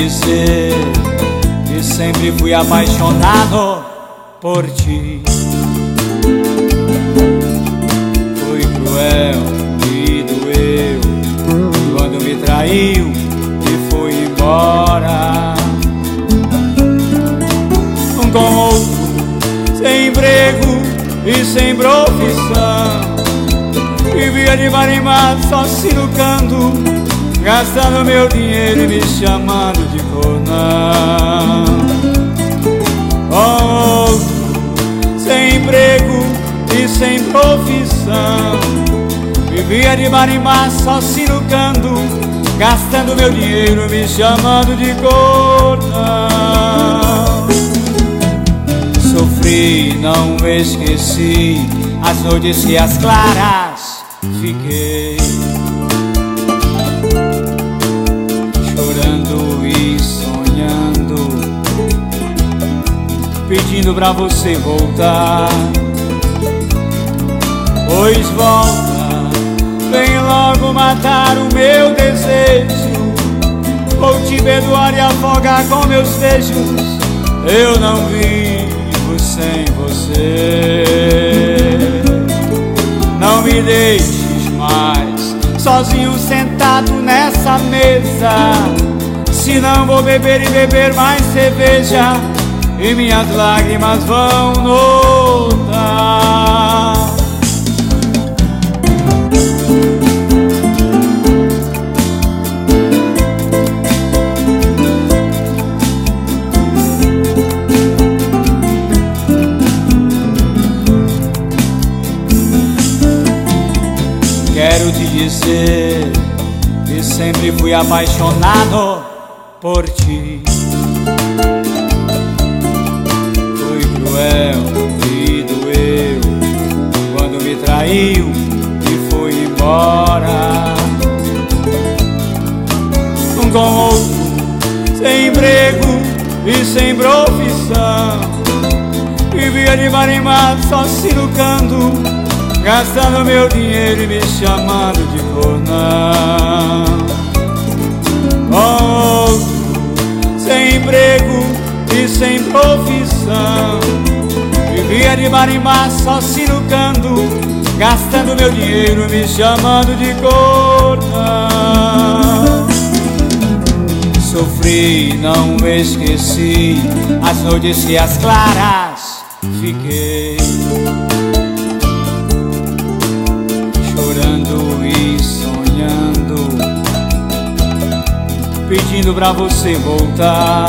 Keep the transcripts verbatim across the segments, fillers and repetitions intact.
dizer que sempre fui apaixonado por ti. Foi cruel e doeu quando me traiu e foi embora. Com outro, sem emprego e sem profissão, vivia de bar em bar só sinucando, gastando meu dinheiro e me chamando de cornão. Com outro, sem emprego e sem profissão, vivia de bar em bar só sinucando, gastando meu dinheiro e me chamando de cornão. Sofri, não esqueci as noites e as claras fiquei, chorando e sonhando, pedindo pra você voltar. Pois volta, vem logo matar o meu desejo, vou te perdoar e afogar com meus beijos. Eu não vivo sem você. Não me deixes mais sozinho sentado nessa mesa, senão vou beber e beber mais cerveja e minhas lágrimas vão notar. Quero te dizer que sempre fui apaixonado por ti. Foi cruel e doeu quando me traiu e foi embora. Com outro, sem emprego e sem profissão, vivia de bar em bar só sinucando, gastando meu dinheiro e me chamando de cornão. Com outro, sem emprego e sem profissão, vivia de bar em bar só sinucando, gastando meu dinheiro e me chamando de cornão. Sofri, não esqueci as noites e as claras fiquei, chorando e sonhando, pedindo pra você voltar.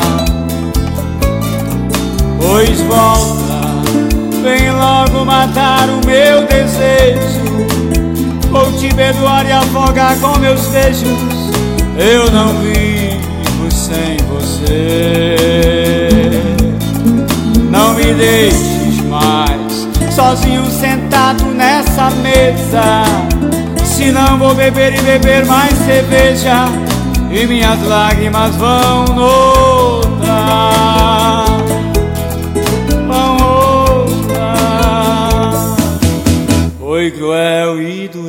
Pois volta, vem logo matar o meu desejo, vou te perdoar e afogar com meus beijos. Eu não vivo sem você. Não me deixes mais sozinho sentado nessa mesa, senão vou beber e beber mais cerveja e minhas lágrimas vão notar. Vão notar. Foi cruel e doeu